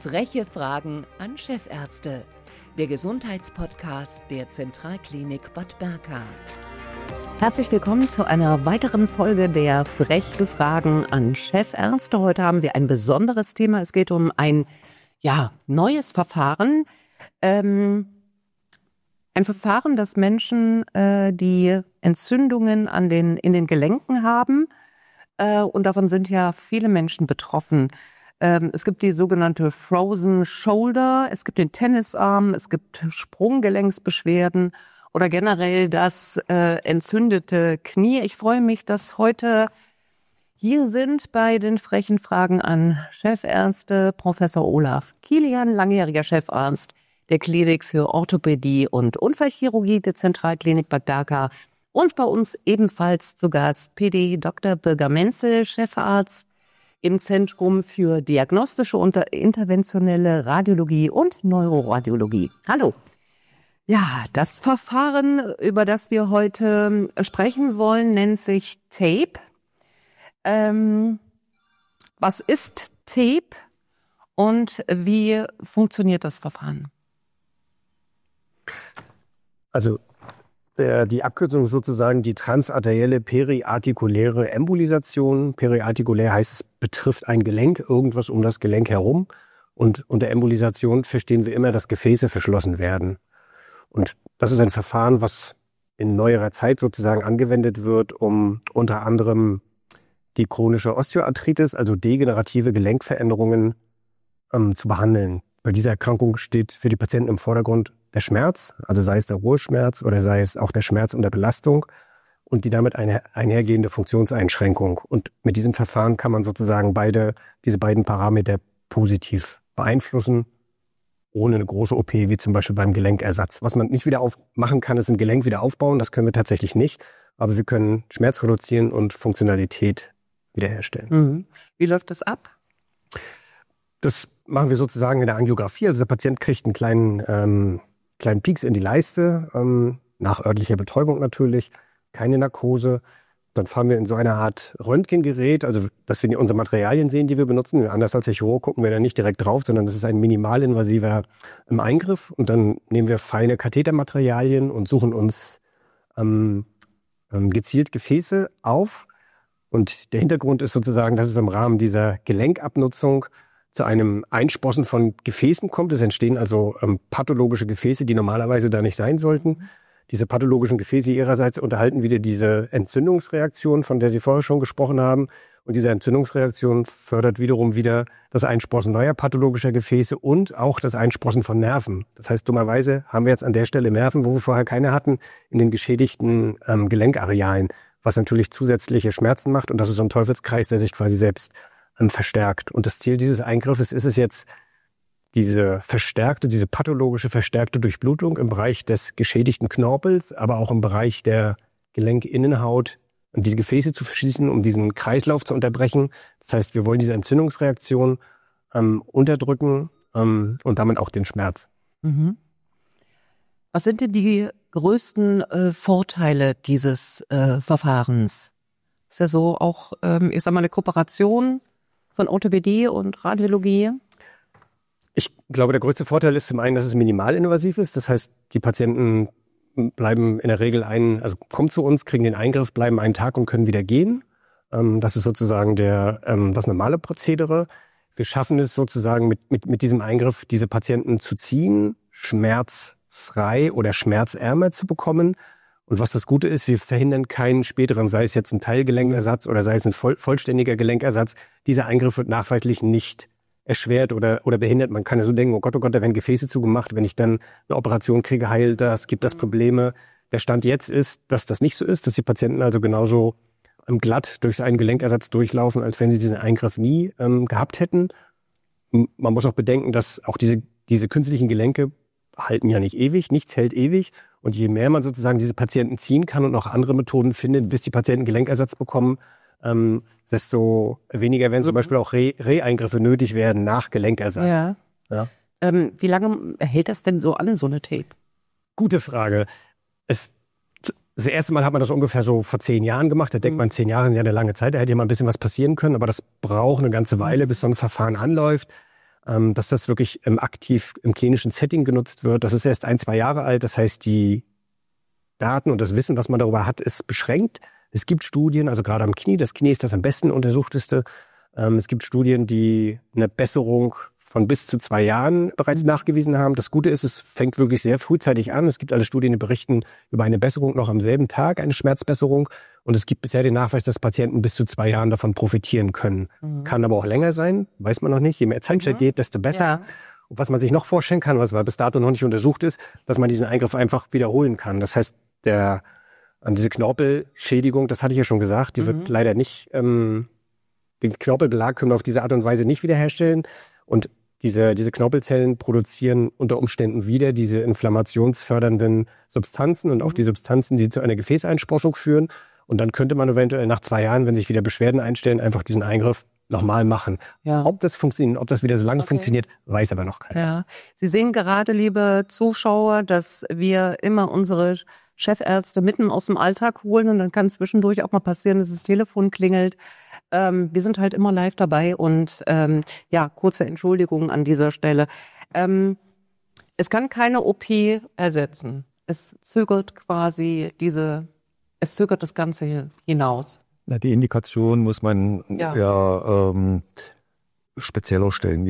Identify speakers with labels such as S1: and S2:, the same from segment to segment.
S1: Freche Fragen an Chefärzte. Der Gesundheitspodcast der Zentralklinik Bad Berka. Herzlich willkommen zu einer weiteren Folge der Freche Fragen an Chefärzte. Heute haben wir ein besonderes Thema. Es geht um ein neues Verfahren. Ein Verfahren, das Menschen, die Entzündungen in den Gelenken haben. Und davon sind ja viele Menschen betroffen. Es gibt die sogenannte Frozen Shoulder, es gibt den Tennisarm, es gibt Sprunggelenksbeschwerden oder generell das entzündete Knie. Ich freue mich, dass heute hier sind bei den frechen Fragen an Chefärzte Professor Olaf Kilian, langjähriger Chefarzt der Klinik für Orthopädie und Unfallchirurgie der Zentralklinik Bad Berka. Und bei uns ebenfalls zu Gast PD Dr. Birger Menzel, Chefarzt im Zentrum für diagnostische und interventionelle Radiologie und Neuroradiologie. Hallo. Ja, das Verfahren, über das wir heute sprechen wollen, nennt sich TAPE. Was ist TAPE und wie funktioniert das Verfahren?
S2: Also die Abkürzung ist sozusagen die transarterielle periartikuläre Embolisation. Periartikulär heißt, es betrifft ein Gelenk, irgendwas um das Gelenk herum. Und unter Embolisation verstehen wir immer, dass Gefäße verschlossen werden. Und das ist ein Verfahren, was in neuerer Zeit sozusagen angewendet wird, um unter anderem die chronische Osteoarthritis, also degenerative Gelenkveränderungen, zu behandeln. Bei dieser Erkrankung steht für die Patienten im Vordergrund der Schmerz, also sei es der Ruheschmerz oder sei es auch der Schmerz unter Belastung und die damit einhergehende Funktionseinschränkung. Und mit diesem Verfahren kann man sozusagen diese beiden Parameter positiv beeinflussen, ohne eine große OP, wie zum Beispiel beim Gelenkersatz. Was man nicht wieder machen kann, ist ein Gelenk wieder aufbauen, das können wir tatsächlich nicht, aber wir können Schmerz reduzieren und Funktionalität wiederherstellen.
S1: Mhm. Wie läuft das ab?
S2: Das machen wir sozusagen in der Angiografie. Also der Patient kriegt einen kleinen Pieks in die Leiste, nach örtlicher Betäubung natürlich, keine Narkose. Dann fahren wir in so eine Art Röntgengerät, also dass wir unsere Materialien sehen, die wir benutzen. Anders als der Chirurg gucken wir da nicht direkt drauf, sondern das ist ein minimalinvasiver Eingriff. Und dann nehmen wir feine Kathetermaterialien und suchen uns gezielt Gefäße auf. Und der Hintergrund ist sozusagen, dass es im Rahmen dieser Gelenkabnutzung zu einem Einsprossen von Gefäßen kommt. Es entstehen also pathologische Gefäße, die normalerweise da nicht sein sollten. Diese pathologischen Gefäße ihrerseits unterhalten wieder diese Entzündungsreaktion, von der Sie vorher schon gesprochen haben. Und diese Entzündungsreaktion fördert wiederum wieder das Einsprossen neuer pathologischer Gefäße und auch das Einsprossen von Nerven. Das heißt, dummerweise haben wir jetzt an der Stelle Nerven, wo wir vorher keine hatten, in den geschädigten Gelenkarealen, was natürlich zusätzliche Schmerzen macht. Und das ist so ein Teufelskreis, der sich quasi selbst verstärkt. Und das Ziel dieses Eingriffes ist es jetzt, diese pathologische verstärkte Durchblutung im Bereich des geschädigten Knorpels, aber auch im Bereich der Gelenkinnenhaut, diese Gefäße zu verschließen, um diesen Kreislauf zu unterbrechen. Das heißt, wir wollen diese Entzündungsreaktion unterdrücken und damit auch den Schmerz.
S1: Mhm. Was sind denn die größten Vorteile dieses Verfahrens? Ist ja so auch, ich sag mal, eine Kooperation von Orthopädie und Radiologie?
S2: Ich glaube, der größte Vorteil ist zum einen, dass es minimalinvasiv ist. Das heißt, die Patienten bleiben in der Regel kommen zu uns, kriegen den Eingriff, bleiben einen Tag und können wieder gehen. Das ist sozusagen das normale Prozedere. Wir schaffen es sozusagen mit diesem Eingriff, diese Patienten zu ziehen, schmerzfrei oder schmerzärmer zu bekommen. Und was das Gute ist, wir verhindern keinen späteren, sei es jetzt ein Teilgelenkersatz oder sei es ein vollständiger Gelenkersatz. Dieser Eingriff wird nachweislich nicht erschwert oder behindert. Man kann ja so denken, oh Gott, da werden Gefäße zugemacht. Wenn ich dann eine Operation kriege, heilt das, gibt das Probleme. Der Stand jetzt ist, dass das nicht so ist, dass die Patienten also genauso glatt durch einen Gelenkersatz durchlaufen, als wenn sie diesen Eingriff nie gehabt hätten. Man muss auch bedenken, dass auch diese künstlichen Gelenke halten ja nicht ewig, nichts hält ewig. Und je mehr man sozusagen diese Patienten ziehen kann und auch andere Methoden findet, bis die Patienten Gelenkersatz bekommen, desto weniger werden zum Beispiel auch Re-Eingriffe nötig werden nach Gelenkersatz.
S1: Ja. Wie lange hält das denn so an, so eine Tape?
S2: Gute Frage. Das erste Mal hat man das ungefähr so vor 10 Jahren gemacht. Da denkt man, 10 Jahre sind ja eine lange Zeit, da hätte ja mal ein bisschen was passieren können. Aber das braucht eine ganze Weile, bis so ein Verfahren anläuft. dass das wirklich aktiv im klinischen Setting genutzt wird. Das ist erst 1-2 Jahre alt. Das heißt, die Daten und das Wissen, was man darüber hat, ist beschränkt. Es gibt Studien, also gerade am Knie, das Knie ist das am besten untersuchteste. Es gibt Studien, die eine Besserung von bis zu 2 Jahren bereits nachgewiesen haben. Das Gute ist, es fängt wirklich sehr frühzeitig an. Es gibt alle Studien, die berichten über eine Besserung noch am selben Tag, eine Schmerzbesserung. Und es gibt bisher den Nachweis, dass Patienten bis zu 2 Jahren davon profitieren können. Kann aber auch länger sein, weiß man noch nicht. Je mehr Zeit vergeht, desto besser. Ja. Und was man sich noch vorstellen kann, was bis dato noch nicht untersucht ist, dass man diesen Eingriff einfach wiederholen kann. Das heißt, diese Knorpelschädigung, das hatte ich ja schon gesagt, die wird leider nicht, den Knorpelbelag können wir auf diese Art und Weise nicht wiederherstellen. Und diese Knorpelzellen produzieren unter Umständen wieder diese inflammationsfördernden Substanzen und auch die Substanzen, die zu einer Gefäßeinsprossung führen. Und dann könnte man eventuell nach 2 Jahren, wenn sich wieder Beschwerden einstellen, einfach diesen Eingriff nochmal machen. Ja. Ob das funktioniert, ob das wieder so lange funktioniert, weiß aber noch keiner.
S1: Ja. Sie sehen gerade, liebe Zuschauer, dass wir immer unsere Chefärzte mitten aus dem Alltag holen und dann kann zwischendurch auch mal passieren, dass das Telefon klingelt. Wir sind halt immer live dabei und kurze Entschuldigung an dieser Stelle. Es kann keine OP ersetzen. Es zögert das Ganze hinaus.
S3: Na, die Indikation muss man spezieller stellen.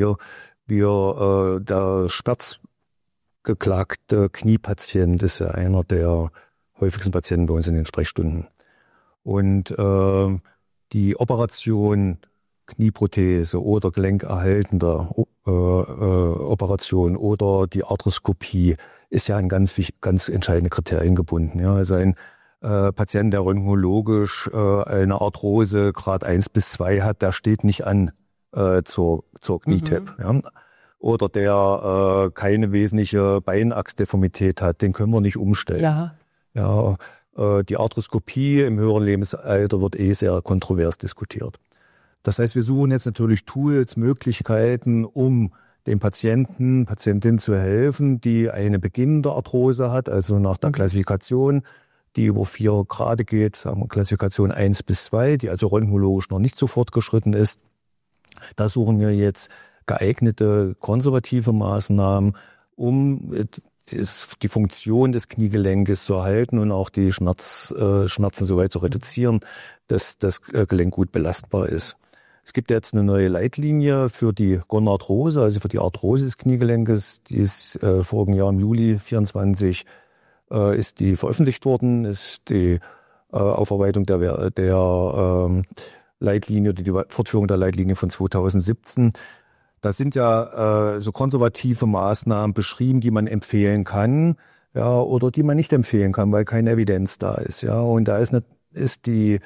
S3: Der schmerzgeklagte Kniepatient ist ja einer der häufigsten Patienten bei uns in den Sprechstunden. Und die Operation Knieprothese oder gelenkerhaltende Operation oder die Arthroskopie ist ja an ganz entscheidende Kriterien gebunden. Ja, also ein Patient, der röntgenologisch eine Arthrose Grad 1 bis 2 hat, der steht nicht an zur Knie-TAP. Ja. Oder der keine wesentliche Beinachsdeformität hat, den können wir nicht umstellen. Ja, die Arthroskopie im höheren Lebensalter wird sehr kontrovers diskutiert. Das heißt, wir suchen jetzt natürlich Tools, Möglichkeiten, um dem Patientin zu helfen, die eine beginnende Arthrose hat, also nach der Klassifikation, die über 4 Grade geht, sagen wir Klassifikation 1 bis 2, die also röntgenologisch noch nicht so fortgeschritten ist. Da suchen wir jetzt geeignete konservative Maßnahmen, um die Funktion des Kniegelenkes zu erhalten und auch die Schmerzen so weit zu reduzieren, dass das Gelenk gut belastbar ist. Es gibt jetzt eine neue Leitlinie für die Gonarthrose, also für die Arthrose des Kniegelenkes. Die ist vorigen Jahr im Juli 24 ist die veröffentlicht worden, ist die Aufarbeitung der Leitlinie oder die Fortführung der Leitlinie von 2017. Da sind ja so konservative Maßnahmen beschrieben, die man empfehlen kann, ja, oder die man nicht empfehlen kann, weil keine Evidenz da ist, ja. Und da sind die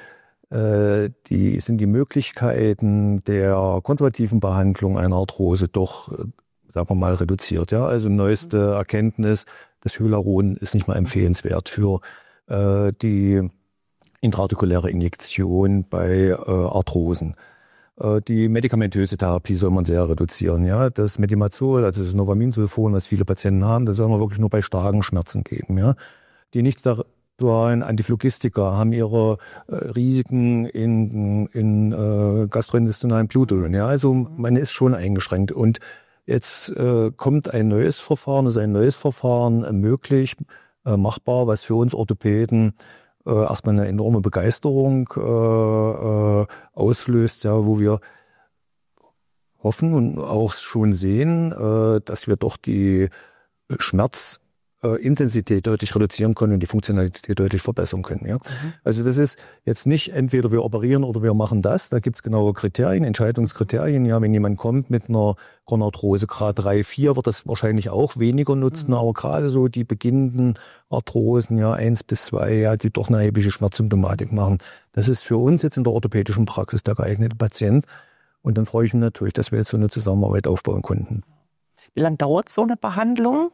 S3: Möglichkeiten der konservativen Behandlung einer Arthrose doch, sagen wir mal, reduziert, ja. Also neueste Erkenntnis, das Hyaluron ist nicht mal empfehlenswert für die intraartikuläre Injektion bei Arthrosen. Die medikamentöse Therapie soll man sehr reduzieren. Ja, das Metimazol, also das Novaminsulfon, was viele Patienten haben, das soll man wirklich nur bei starken Schmerzen geben. Ja, die nichtsteroidalen Antiphlogistika haben ihre Risiken in gastrointestinalen Blutungen. Ja, also man ist schon eingeschränkt. Und jetzt kommt ein neues Verfahren, möglich, machbar, was für uns Orthopäden erstmal eine enorme Begeisterung auslöst, ja, wo wir hoffen und auch schon sehen, dass wir doch die Schmerzintensität deutlich reduzieren können und die Funktionalität deutlich verbessern können. Ja? Also das ist jetzt nicht entweder wir operieren oder wir machen das. Da gibt es genaue Kriterien, Entscheidungskriterien. Ja, wenn jemand kommt mit einer Gonarthrose Grad 3, 4, wird das wahrscheinlich auch weniger nutzen. Aber gerade so die beginnenden Arthrosen, ja, 1 bis 2, ja, die doch eine erhebliche Schmerzsymptomatik machen. Das ist für uns jetzt in der orthopädischen Praxis der geeignete Patient. Und dann freue ich mich natürlich, dass wir jetzt so eine Zusammenarbeit aufbauen konnten.
S1: Wie lange dauert so eine Behandlung?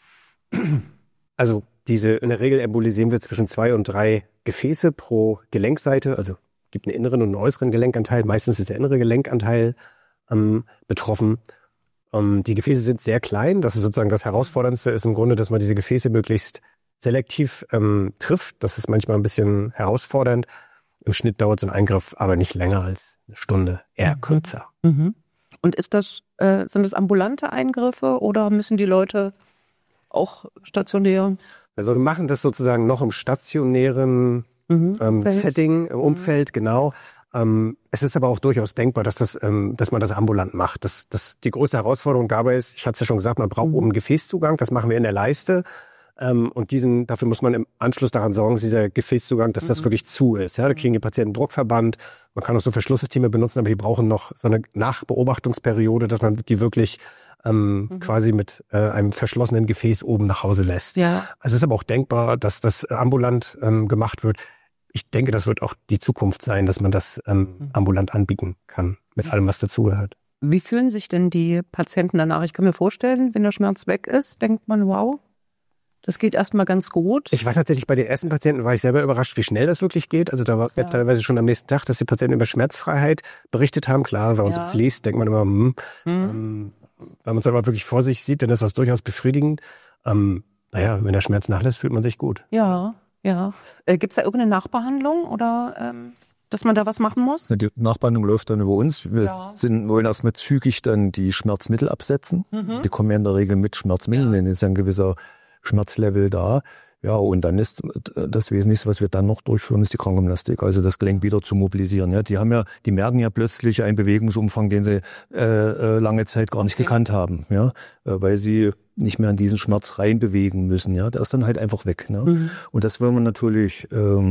S2: Also in der Regel embolisieren wir zwischen 2 und 3 Gefäße pro Gelenkseite. Also gibt einen inneren und einen äußeren Gelenkanteil. Meistens ist der innere Gelenkanteil betroffen. Die Gefäße sind sehr klein. Das ist sozusagen das Herausforderndste, ist im Grunde, dass man diese Gefäße möglichst selektiv trifft. Das ist manchmal ein bisschen herausfordernd. Im Schnitt dauert so ein Eingriff aber nicht länger als eine Stunde, eher kürzer.
S1: Und ist das Sind das ambulante Eingriffe oder müssen die Leute auch stationär?
S2: Also wir machen das sozusagen noch im stationären Setting, im Umfeld, genau. Es ist aber auch durchaus denkbar, dass man das ambulant macht. Die größte Herausforderung dabei ist, ich hatte es ja schon gesagt, man braucht oben einen Gefäßzugang, das machen wir in der Leiste. Und dafür muss man im Anschluss daran sorgen, dass dieser Gefäßzugang, dass das wirklich zu ist. Ja, da kriegen die Patienten Druckverband. Man kann auch so Verschlusssysteme benutzen, aber die brauchen noch so eine Nachbeobachtungsperiode, dass man die wirklich quasi mit einem verschlossenen Gefäß oben nach Hause lässt. Ja. Also es ist aber auch denkbar, dass das ambulant gemacht wird. Ich denke, das wird auch die Zukunft sein, dass man das ambulant anbieten kann, mit allem, was dazugehört.
S1: Wie fühlen sich denn die Patienten danach? Ich kann mir vorstellen, wenn der Schmerz weg ist, denkt man, wow, das geht erstmal ganz gut.
S2: Ich war tatsächlich bei den ersten Patienten, war ich selber überrascht, wie schnell das wirklich geht. Also da war teilweise schon am nächsten Tag, dass die Patienten über Schmerzfreiheit berichtet haben. Klar, wenn man sowas liest, denkt man immer, wenn man es aber wirklich vor sich sieht, dann ist das durchaus befriedigend. Wenn der Schmerz nachlässt, fühlt man sich gut.
S1: Ja. Gibt es da irgendeine Nachbehandlung oder dass man da was machen muss?
S3: Die Nachbehandlung läuft dann über uns. Wir wollen erstmal zügig dann die Schmerzmittel absetzen. Die kommen ja in der Regel mit Schmerzmitteln, dann ist ja ein gewisser Schmerzlevel da. Ja, und dann ist das Wesentlichste, was wir dann noch durchführen, ist die Krankengymnastik, also das Gelenk wieder zu mobilisieren. Ja, die merken ja plötzlich einen Bewegungsumfang, den sie lange Zeit gar nicht gekannt haben, ja, weil sie nicht mehr an diesen Schmerz reinbewegen müssen. Ja, der ist dann halt einfach weg. Ne? Und das wollen wir natürlich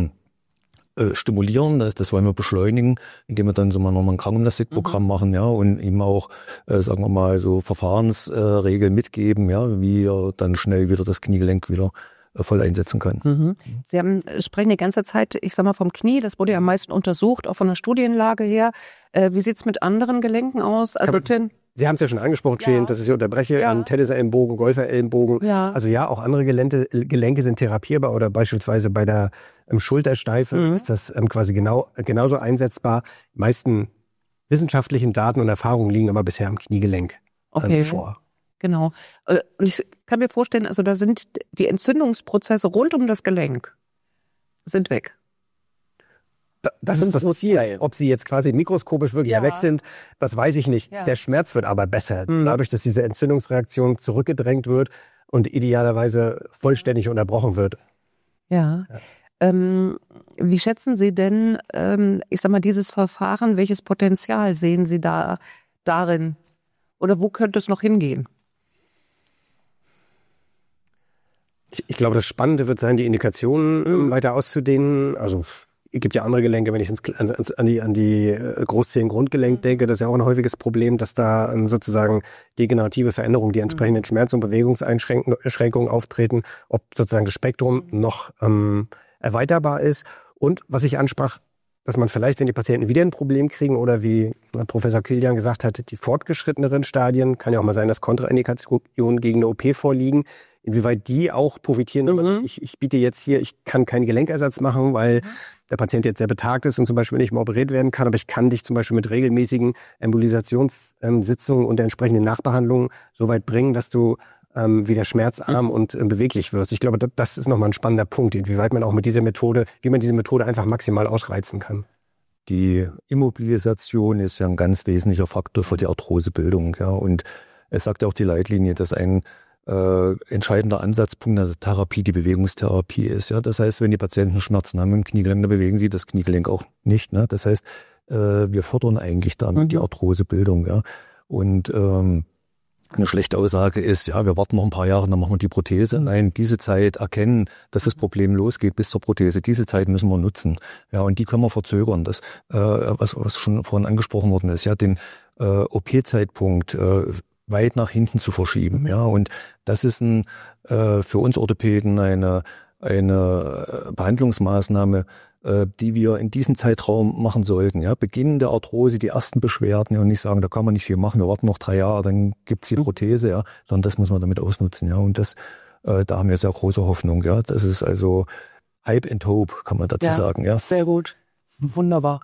S3: stimulieren, das wollen wir beschleunigen, indem wir dann so mal nochmal ein Krankengymnastikprogramm machen, ja, und ihm auch, sagen wir mal, so Verfahrensregeln mitgeben, ja, wie er dann schnell wieder das Kniegelenk wieder voll einsetzen kann.
S1: Sie sprechen die ganze Zeit, ich sag mal, vom Knie, das wurde ja am meisten untersucht, auch von der Studienlage her. Wie sieht's mit anderen Gelenken aus? Also
S2: Sie haben es ja schon angesprochen, Jane, dass ich Sie unterbreche, an Tennisellenbogen, Golferellenbogen. Ja. Also auch andere Gelenke sind therapierbar oder beispielsweise bei der Schultersteife ist das quasi genauso einsetzbar. Die meisten wissenschaftlichen Daten und Erfahrungen liegen aber bisher am Kniegelenk vor.
S1: Genau. Und ich kann mir vorstellen, also da sind die Entzündungsprozesse rund um das Gelenk sind weg.
S2: Das ist das Ziel. Ob sie jetzt quasi mikroskopisch wirklich weg sind, das weiß ich nicht. Ja. Der Schmerz wird aber besser. Dadurch, dass diese Entzündungsreaktion zurückgedrängt wird und idealerweise vollständig unterbrochen wird.
S1: Ja. Wie schätzen Sie denn, ich sag mal, dieses Verfahren, welches Potenzial sehen Sie darin? Oder wo könnte es noch hingehen?
S2: Ich glaube, das Spannende wird sein, die Indikationen weiter auszudehnen. Also es gibt ja andere Gelenke, wenn ich an die Großzehengrundgelenk denke, das ist ja auch ein häufiges Problem, dass da sozusagen degenerative Veränderungen, die entsprechenden Schmerz- und Bewegungseinschränkungen auftreten, ob sozusagen das Spektrum noch erweiterbar ist. Und was ich ansprach, dass man vielleicht, wenn die Patienten wieder ein Problem kriegen oder wie Professor Kilian gesagt hat, die fortgeschritteneren Stadien, kann ja auch mal sein, dass Kontraindikationen gegen eine OP vorliegen, inwieweit die auch profitieren. Ich biete jetzt hier, ich kann keinen Gelenkersatz machen, weil der Patient jetzt sehr betagt ist und zum Beispiel nicht mehr operiert werden kann, aber ich kann dich zum Beispiel mit regelmäßigen Embolisationssitzungen und der entsprechenden Nachbehandlung so weit bringen, dass du wieder schmerzarm und beweglich wirst. Ich glaube, das ist nochmal ein spannender Punkt, inwieweit man auch mit dieser Methode, wie man diese Methode einfach maximal ausreizen kann.
S3: Die Immobilisation ist ja ein ganz wesentlicher Faktor für die Arthrosebildung. Ja, und es sagt ja auch die Leitlinie, dass ein entscheidender Ansatzpunkt der Therapie die Bewegungstherapie ist. Ja, das heißt, wenn die Patienten Schmerzen haben im Kniegelenk, dann bewegen sie das Kniegelenk auch nicht. Ne? Das heißt, wir fördern eigentlich damit die Arthrosebildung. Ja, und eine schlechte Aussage ist, ja, wir warten noch ein paar Jahre, dann machen wir die Prothese. Nein, diese Zeit erkennen, dass das Problem losgeht bis zur Prothese. Diese Zeit müssen wir nutzen. Ja, und die können wir verzögern. Das, was schon vorhin angesprochen worden ist, ja, den OP-Zeitpunkt weit nach hinten zu verschieben. Ja, und das ist für uns Orthopäden eine Behandlungsmaßnahme, die wir in diesem Zeitraum machen sollten. Ja, Beginn der Arthrose, die ersten Beschwerden, ja, und nicht sagen, da kann man nicht viel machen, wir warten noch 3 Jahre, dann gibt's die Prothese, ja, sondern das muss man damit ausnutzen. Ja, und das, da haben wir sehr große Hoffnung. Ja, das ist also Hype and Hope, kann man dazu sagen. Ja,
S1: sehr gut, wunderbar.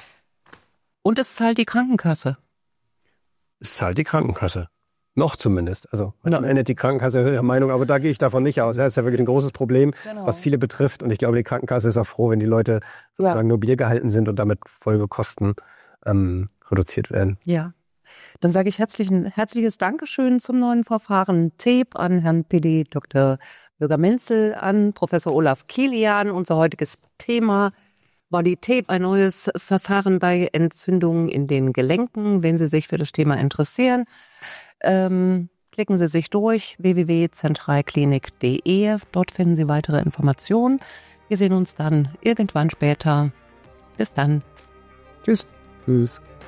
S1: Und es zahlt die Krankenkasse.
S2: Es zahlt die Krankenkasse. Noch zumindest. Also am Ende die Krankenkasse ihre Meinung, aber da gehe ich davon nicht aus. Das ist ja wirklich ein großes Problem, was viele betrifft. Und ich glaube, die Krankenkasse ist auch froh, wenn die Leute sozusagen nur Bier gehalten sind und damit Folgekosten reduziert werden.
S1: Ja. Dann sage ich herzliches Dankeschön zum neuen Verfahren TEP an Herrn PD Dr. Bürger Menzel, an Professor Olaf Kilian. Unser heutiges Thema war die TEP, ein neues Verfahren bei Entzündungen in den Gelenken. Wenn Sie sich für das Thema interessieren, klicken Sie sich durch www.zentralklinik.de. Dort finden Sie weitere Informationen. Wir sehen uns dann irgendwann später. Bis dann.
S2: Tschüss. Tschüss.